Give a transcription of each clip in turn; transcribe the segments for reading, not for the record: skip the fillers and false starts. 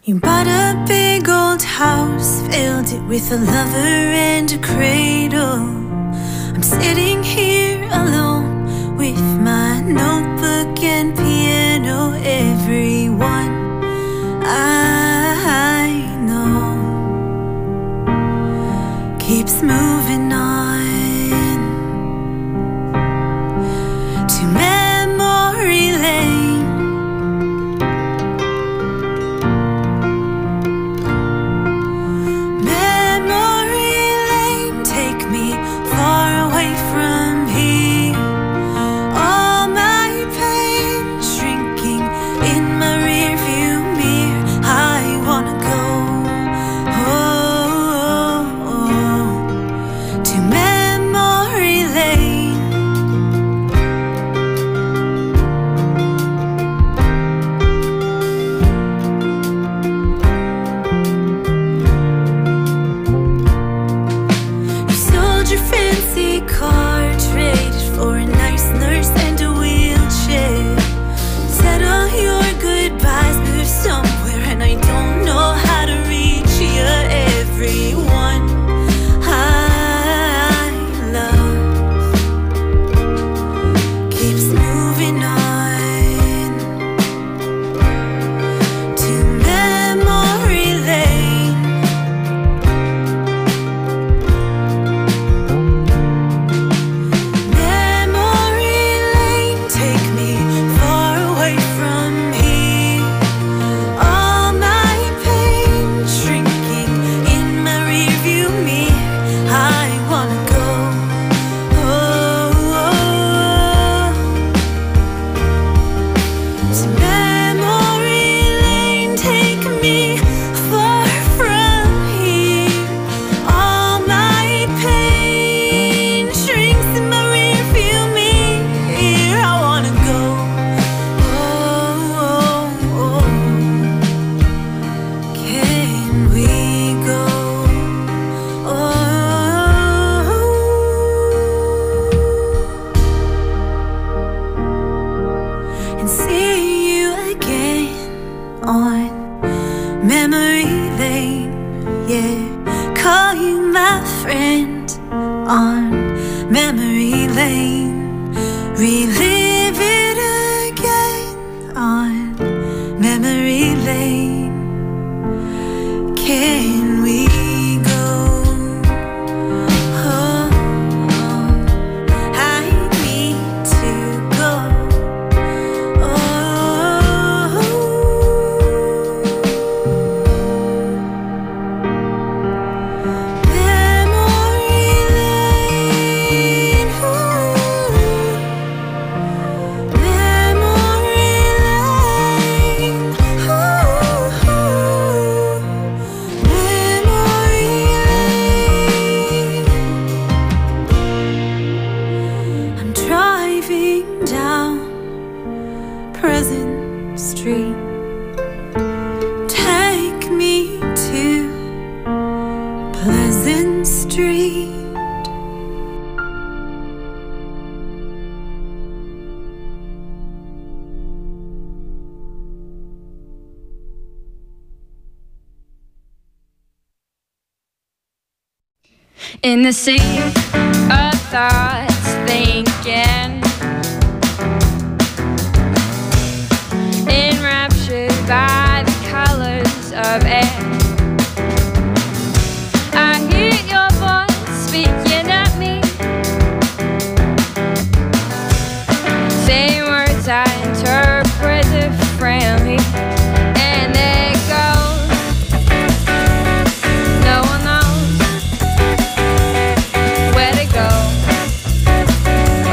You bought a big old house, filled it with a lover and a cradle. I'm sitting here alone with my notebook and piano. Everyone I know keeps moving on to memory lane. In the sea of thoughts thinking, enraptured by the colors of air, I hear your voice speaking at me, saying words I interpret differently, and it goes, no one knows where to go.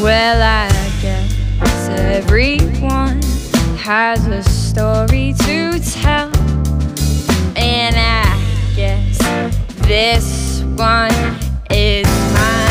Well, I guess everyone has a story to tell, and I guess this one is mine.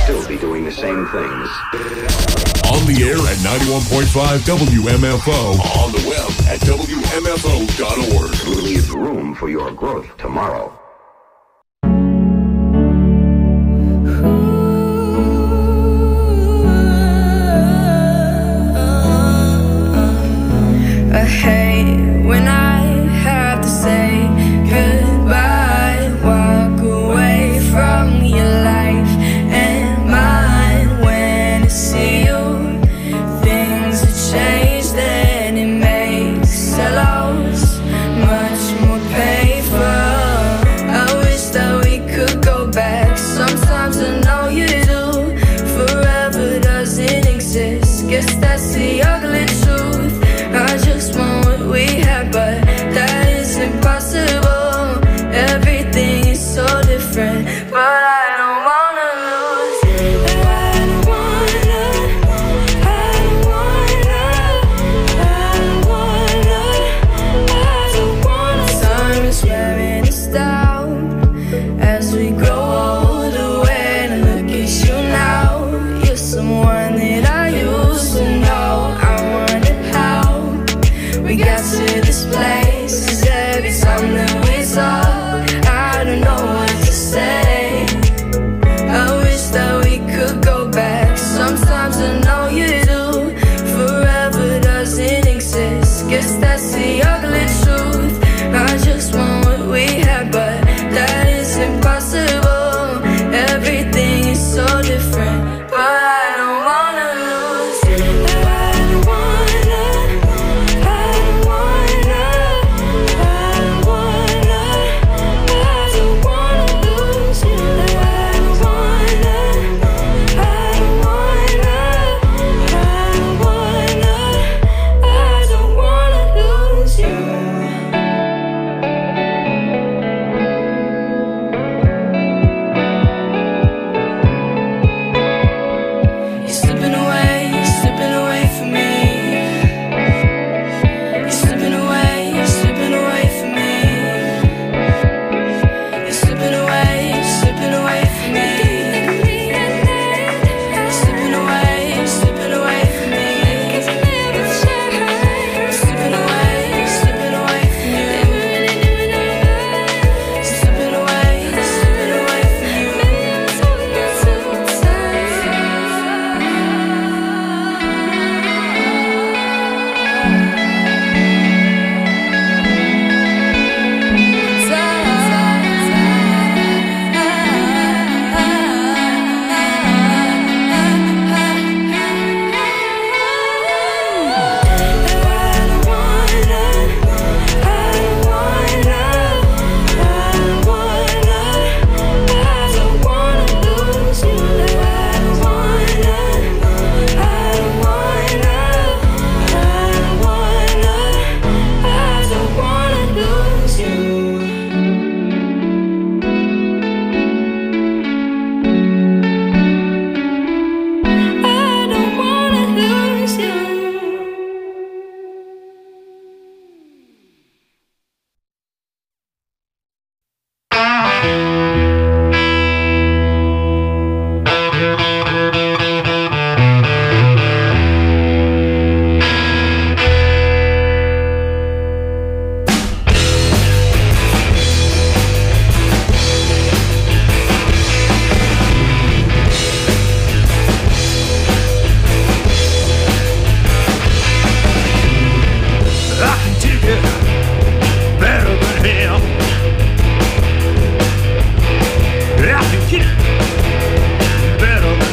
still be doing the same things. On the air at 91.5 WMFO. On the web at WMFO.org. Leave room for your growth tomorrow. I hate when I have to say goodbye. Walk away from your life and mine. When I see you, things have changed and it makes a loss much more painful. I wish that we could go back. Sometimes I know you do. Forever doesn't exist. Guess that's the ugly truth. I just want what we had, but that is impossible. Everything is so different, but I don't wanna lose. I don't wanna, I don't wanna, I don't wanna, I don't wanna. Time is wearing us down as we grow older. When I look at you now, you're someone that I used to know. I wonder how we got to this place. 'Cause every time that we talk, I don't know what to say. I wish that we could go back. Sometimes I know you do. Forever doesn't exist. Guess that's the ugly truth. I just want what we had, but that is impossible. Everything is so different, but I don't wanna lose. I don't wanna, I don't wanna, I don't wanna, I don't wanna lose you. I don't wanna, I don't wanna, I don't wanna, I don't wanna lose you. You're slipping away from me. You're slipping away from me. You're slipping away from me. You're slipping away from me. You're slipping away from you. Slipping away better than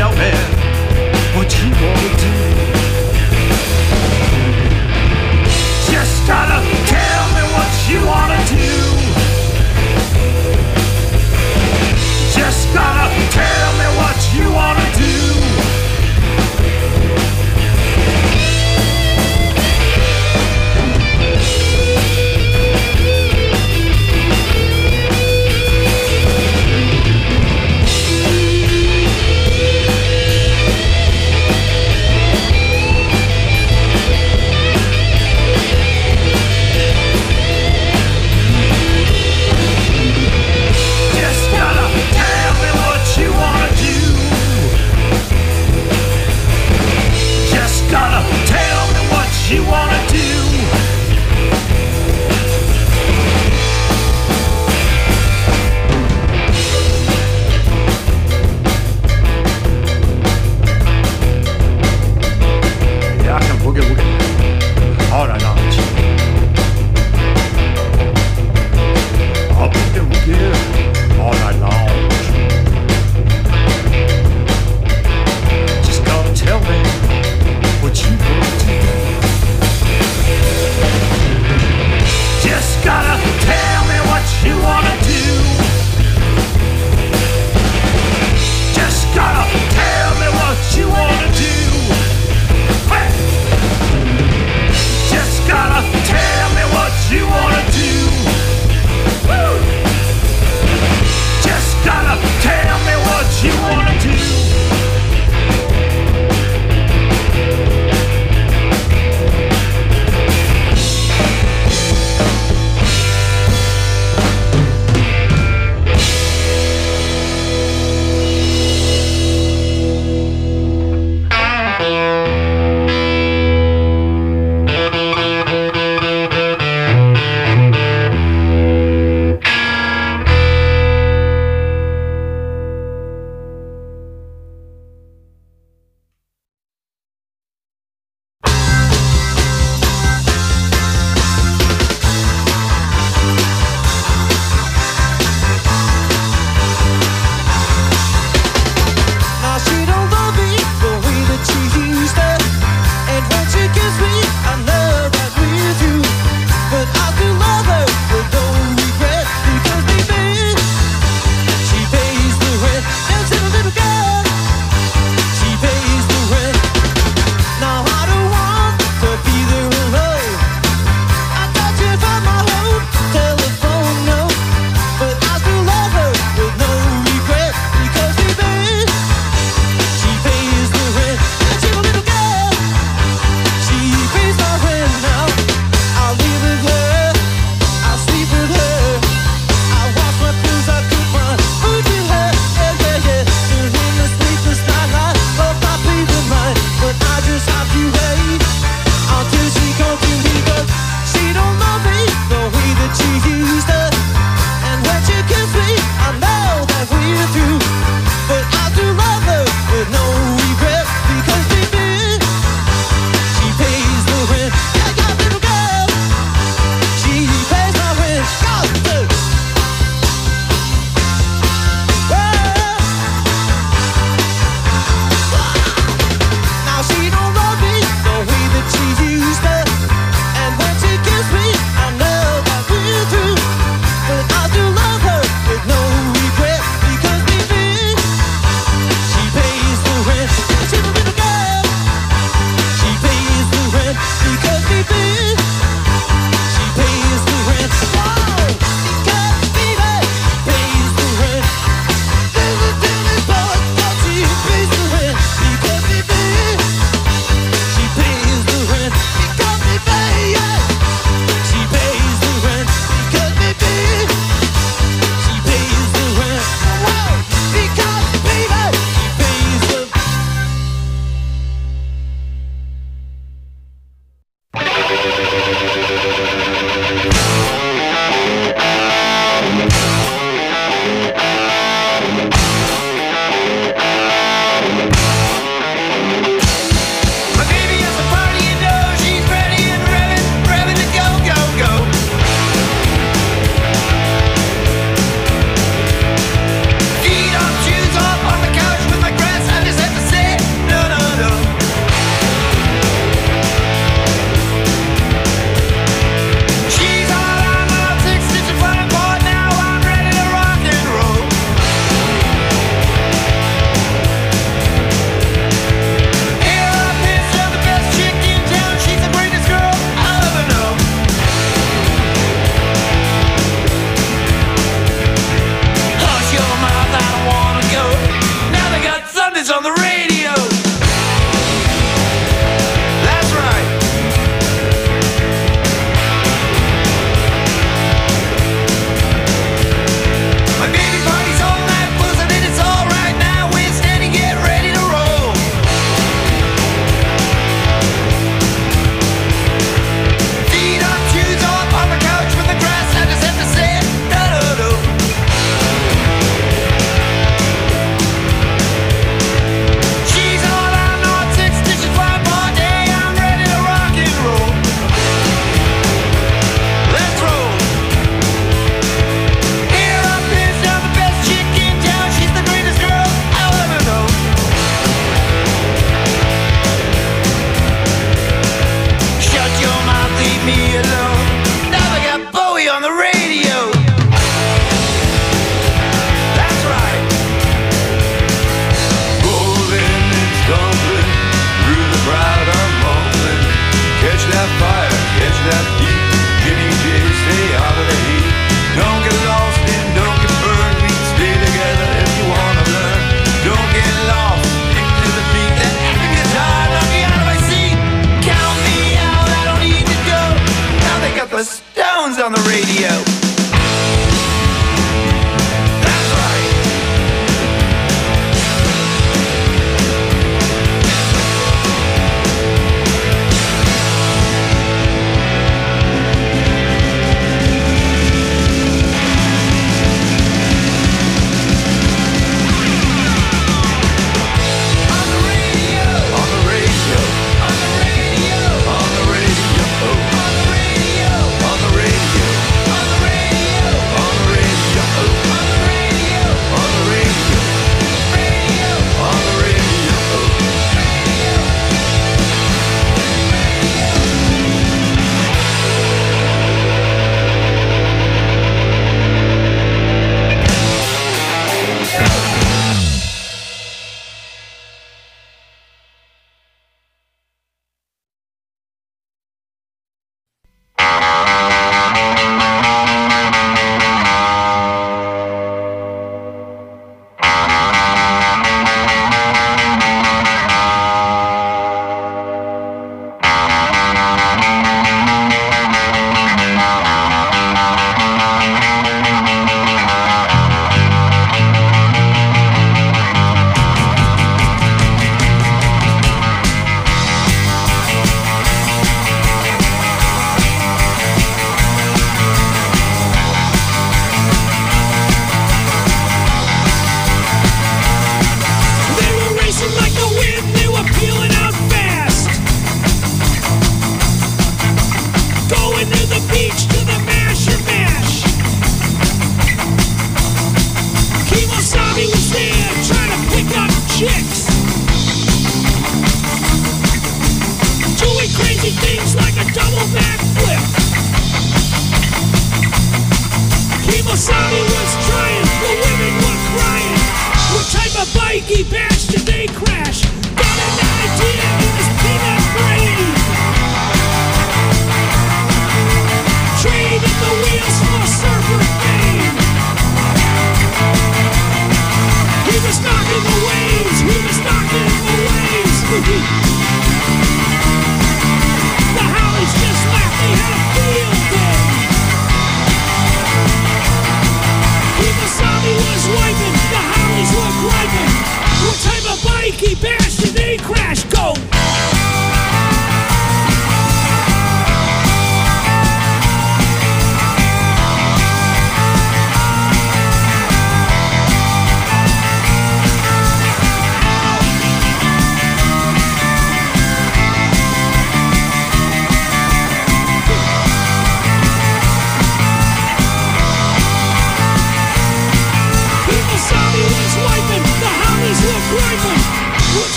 tell me what you wanna do. Just gotta tell me what you wanna do. Just gotta tell me what you wanna do. on the radio. That's right. My baby party's all night, buzzing and it's all right now. We're standing, get ready to roll. Feet up, shoes off, on the couch with the grass. I just have to say it, da-da-do.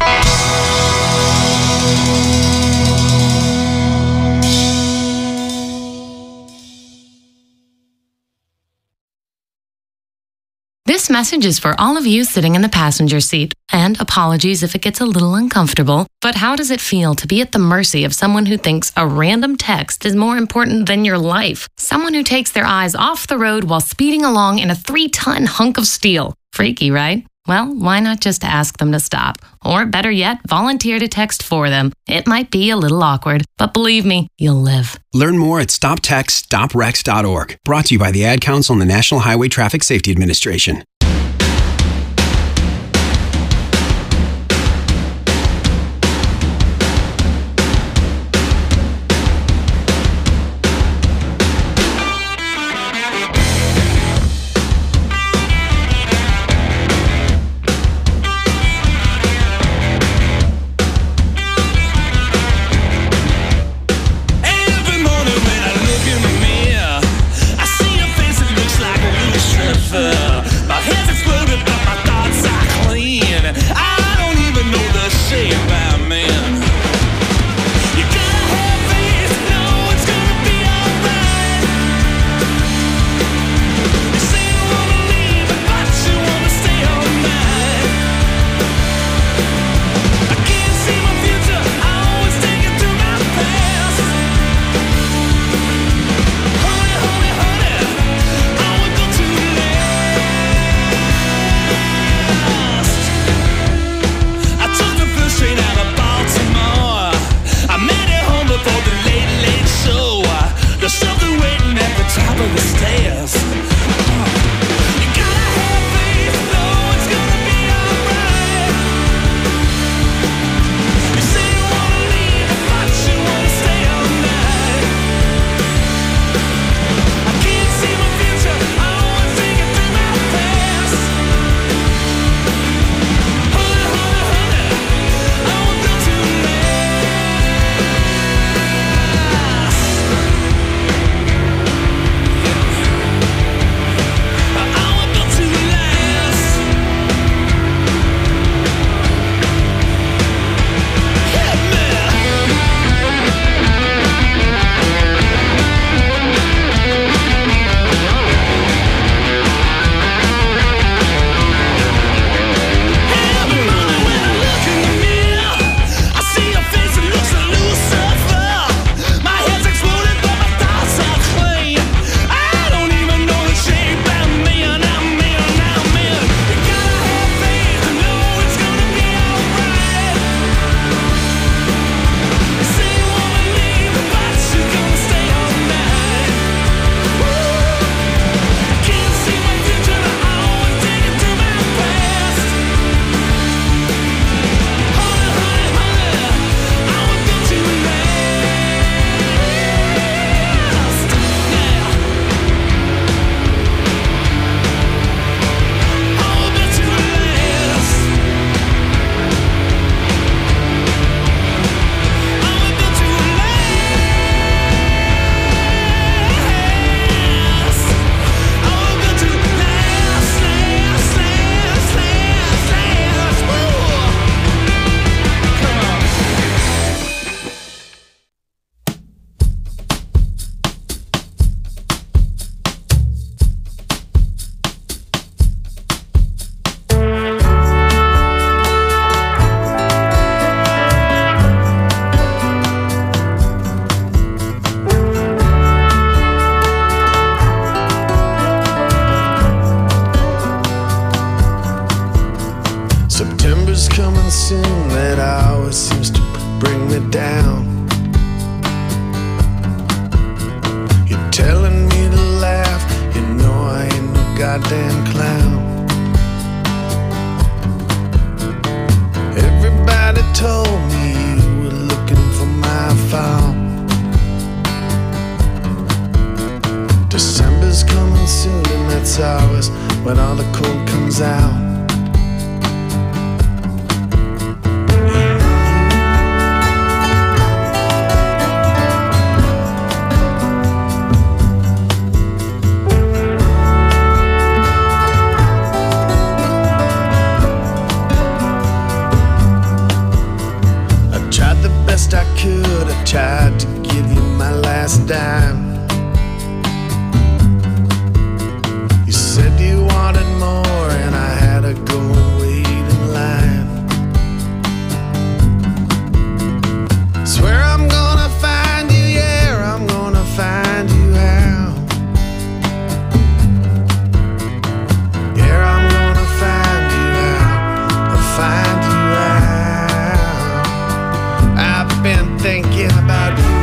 This message is for all of you sitting in the passenger seat, and apologies if it gets a little uncomfortable, but how does it feel to be at the mercy of someone who thinks a random text is more important than your life? Someone who takes their eyes off the road while speeding along in a 3-ton hunk of steel. Freaky, right? Well, why not just ask them to stop? Or better yet, volunteer to text for them. It might be a little awkward, but believe me, you'll live. Learn more at stoptextstoprex.org. Brought to you by the Ad Council and the National Highway Traffic Safety Administration. goddamn clown. Everybody told me you were looking for my file. December's coming soon, and that's always when all the cold comes out. could, I tried to give you my last dime. You said you wanted more, and I had to go and wait in line. Swear I'm gonna find you, yeah, I'm gonna find you out. Yeah, I'm gonna find you out, I'll find you out. I've been thinking about you.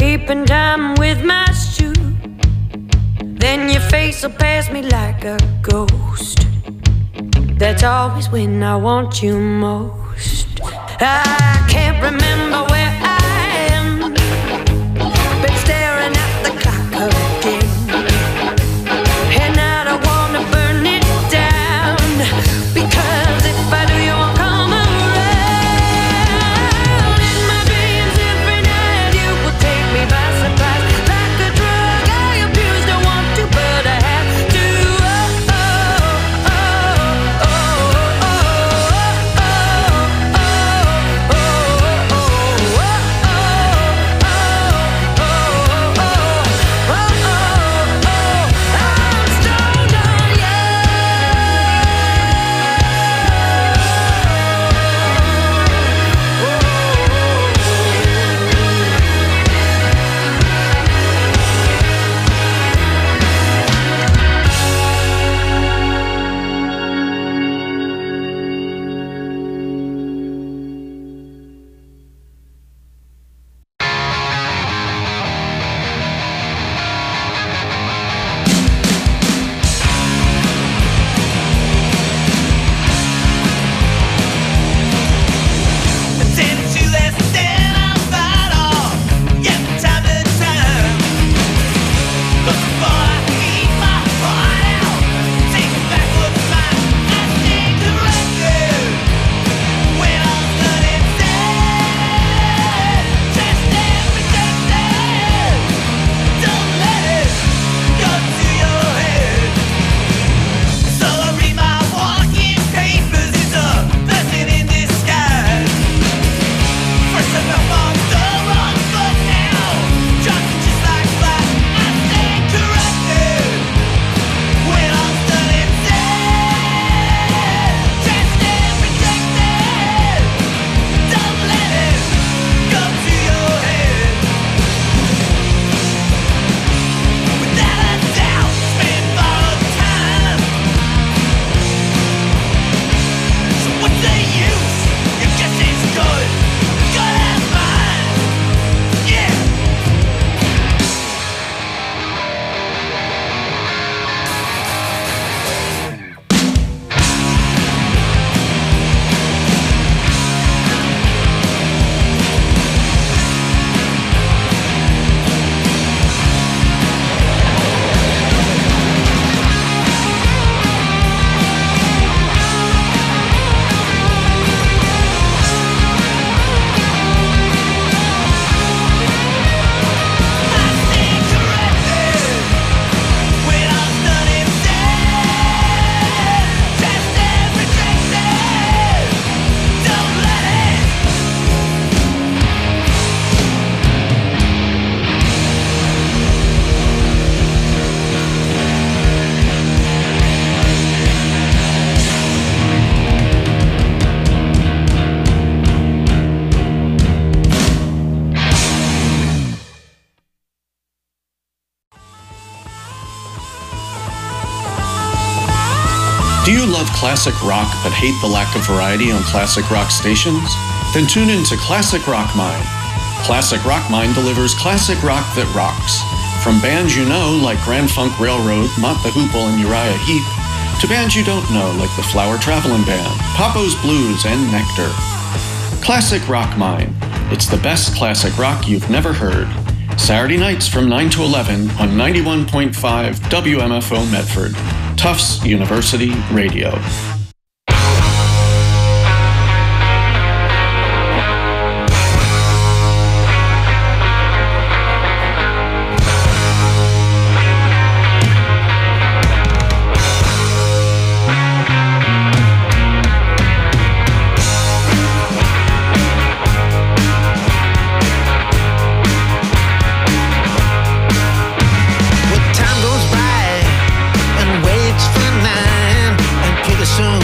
keeping time with my shoe. Then your face will pass me like a ghost. That's always when I want you most. I can't remember where I am. Been staring at the clock again, and I don't wanna burn it down, because if I do, you won't come around. In my dreams every night, you will take me by surprise, like a drug I abuse, don't want to, but I have to. Do you love classic rock but hate the lack of variety on classic rock stations? Then tune in to Classic Rock Mind. Classic Rock Mind delivers classic rock that rocks. From bands you know like Grand Funk Railroad, Mott the Hoople, and Uriah Heep, to bands you don't know like the Flower Traveling Band, Papo's Blues, and Nectar. Classic Rock Mind. It's the best classic rock you've never heard. Saturday nights from 9 to 11 on 91.5 WMFO Medford. Tufts University Radio. Soon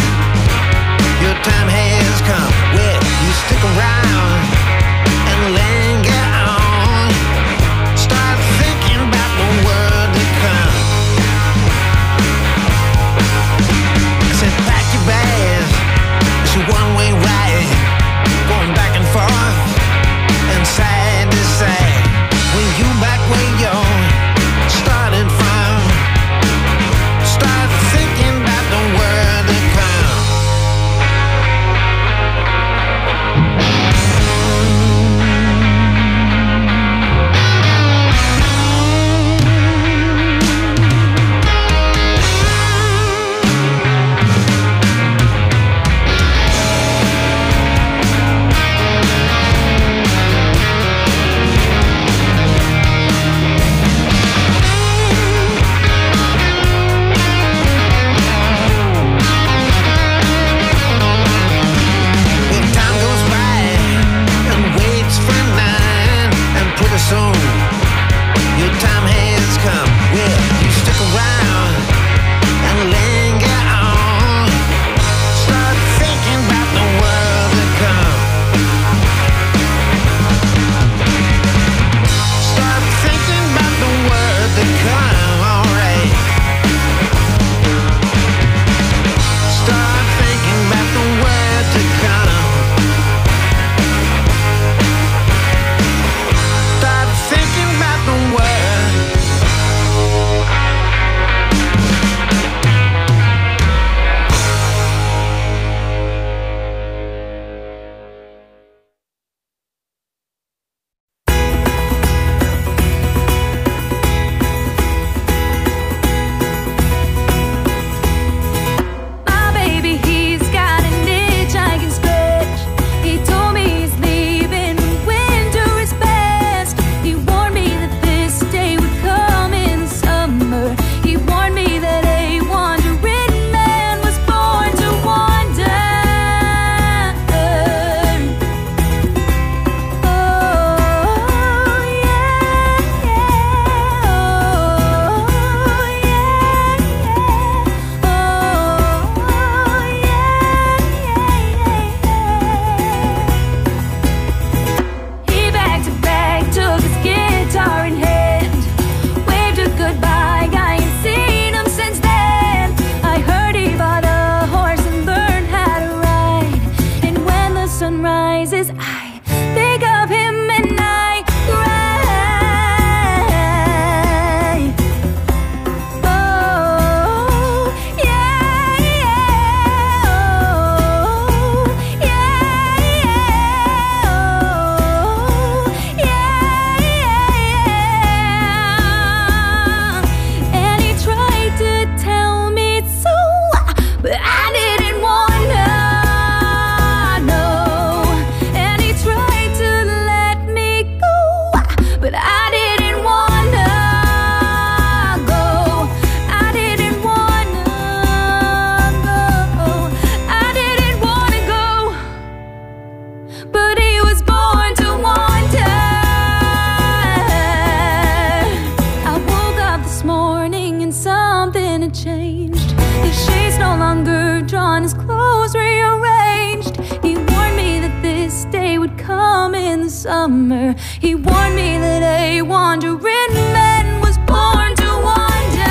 summer. He warned me that a wandering man was born to wander.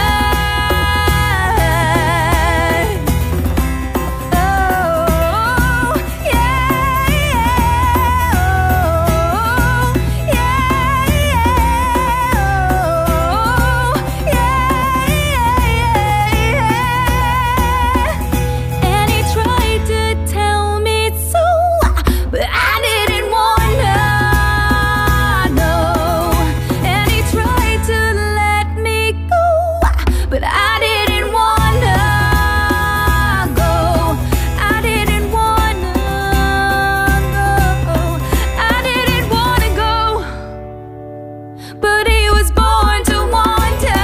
Oh, yeah, yeah, oh, yeah, yeah, oh, yeah, yeah, yeah. And he tried to tell me so, but I didn't wanna know. And he tried to let me go, but I didn't wanna go. I didn't wanna go. I didn't wanna go, but he was born to wander.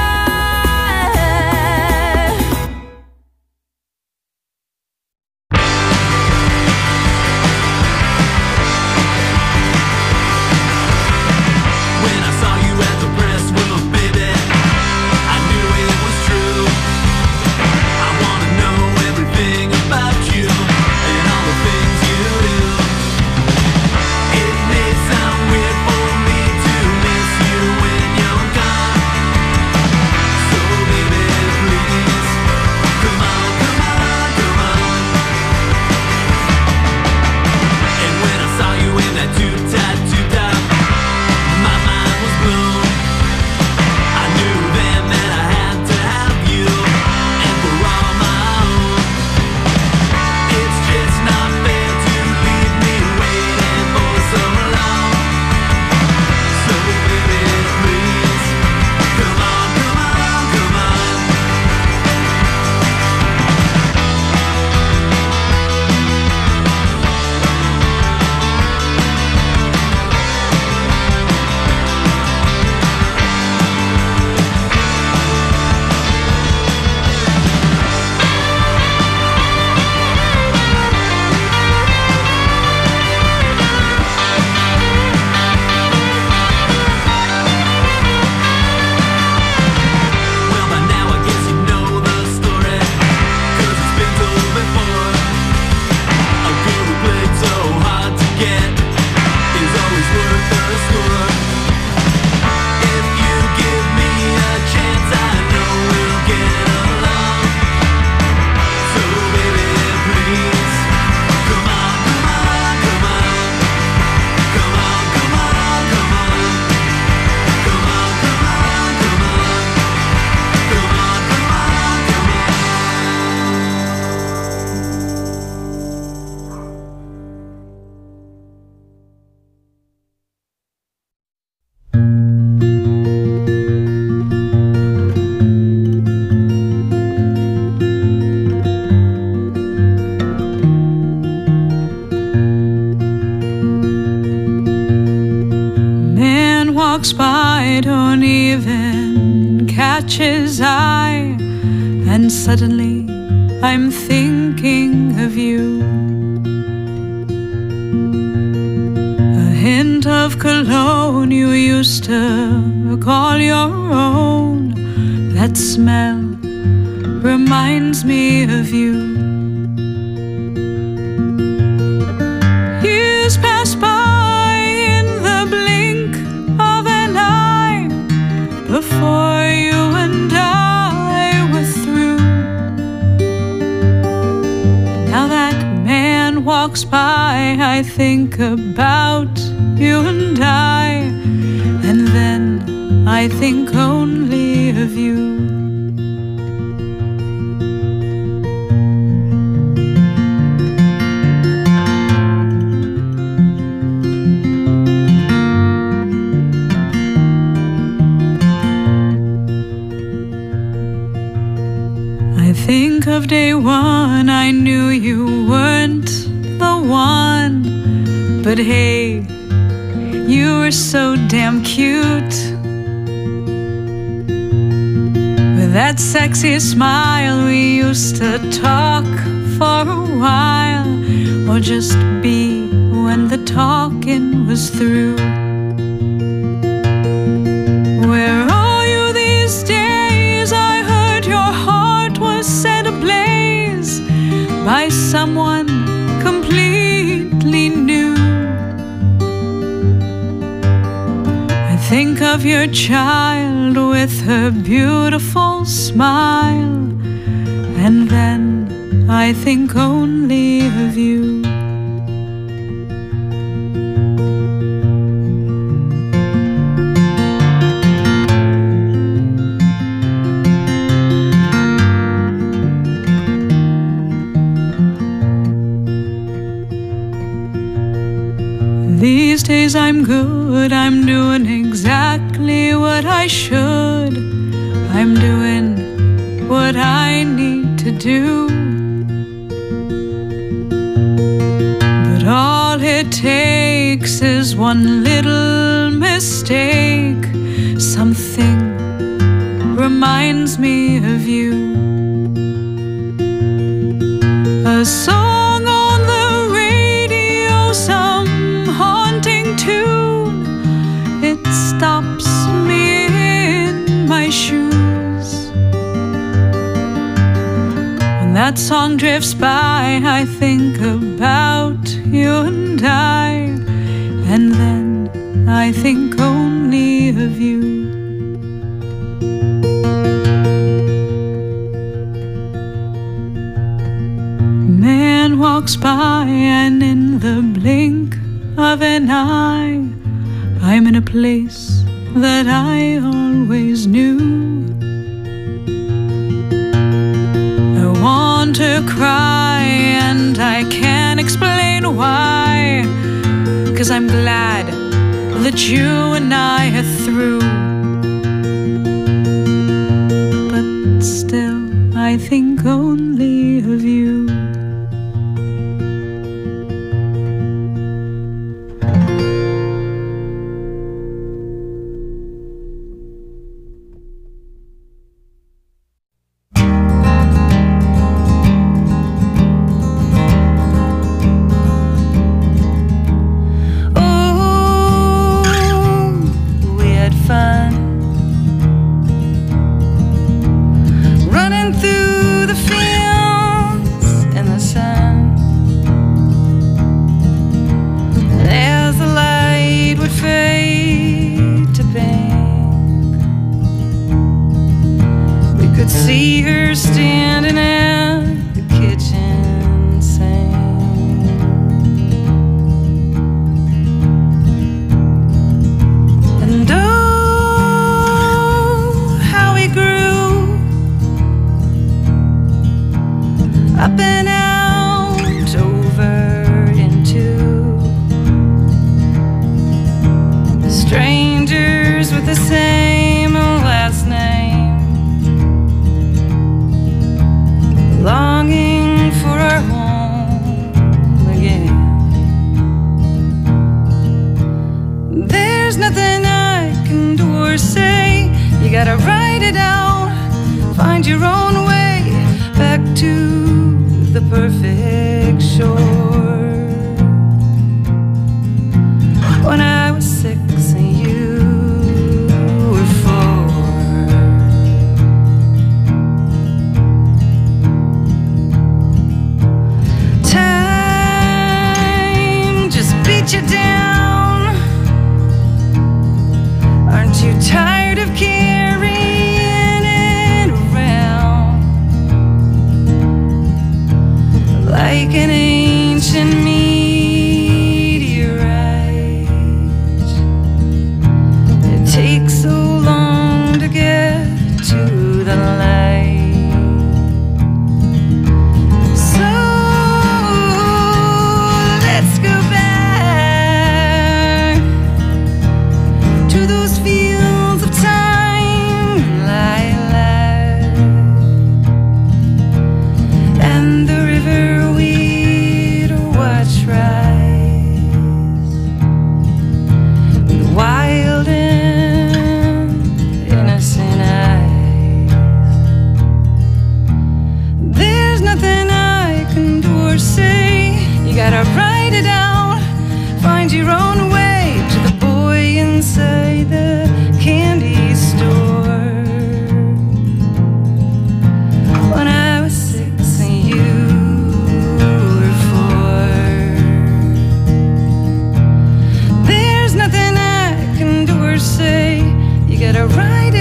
When I saw you at the press room, baby, I knew it was true. I wanna know everything about you and all the things you do. It may sound weird for me to miss you when you're gone. So baby, please, come on, come on, come on. And when I saw you in that too-tight, too-tight, my mind was blown. I knew then that I had to have you, and for all my own. It's just not fair to leave me waiting for so long. So baby, please, come on, come on, come on. Well, by now I guess you know the story, 'cause it's been told before. A girl who played so hard to get is always worth the score. If you give me a chance, I know we'll get along. So baby, please, come on, come on, come on. Come on, come on, come on. Come on, come on, come on. Come on, come on, come on. Man walks by, don't even catch his eye, and suddenly I'm thinking of you. A hint of cologne you used to call your own. That smell reminds me of you. Years pass by in the blink of an eye before you and I were through. Now that man walks by, I think about you and I, and then I think only of you. I think of day one, I knew you weren't the one, but hey, you were so damn cute. With that sexy smile, we used to talk for a while, or just be when the talking was through. Where are you these days? I heard your heart was set ablaze by someone completely new. inner child with her beautiful smile. And then I think only of you. These days I'm good, I'm doing exactly what I should. I'm doing what I need to do. But all it takes is one little mistake. Something reminds me of you. A song on the radio, some haunting tune. It stops me in my shoes. When that song drifts by, I think about you and I. And then I think only of you. Man walks by and in the blink of an eye, I'm in a place that I always knew. I want to cry and I can't explain why, 'cause I'm glad that you and I are through. But still I think only of you. See her standing at the kitchen sink. And oh, how we grew up and out, over into strangers with the same last name. Longing for our home again. There's nothing I can do or say. You gotta write it out, find your own way back to the perfect shore. When I was 6 and you were 4. You down. Aren't you tired of carrying it around like an ancient meteorite? right